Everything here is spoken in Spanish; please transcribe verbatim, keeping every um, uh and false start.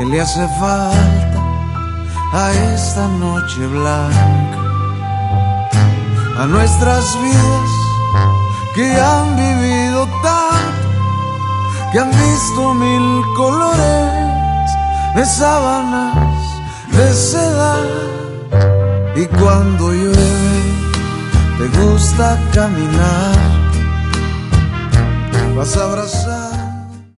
que le hace falta a esta noche blanca, a nuestras vidas que han vivido tanto, que han visto mil colores de sábanas de seda. Y cuando llueve te gusta caminar, vas a abrazar